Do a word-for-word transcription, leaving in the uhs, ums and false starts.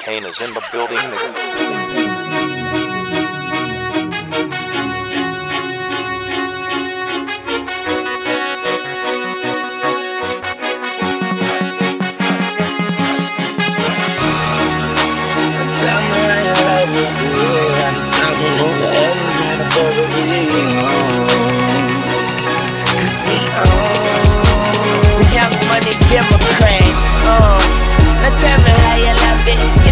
Kane is in the building. Tell me how you love me, yeah. I'm talking over everything above it, cause we own Young Money Democrat, uh Now tell me how you love it.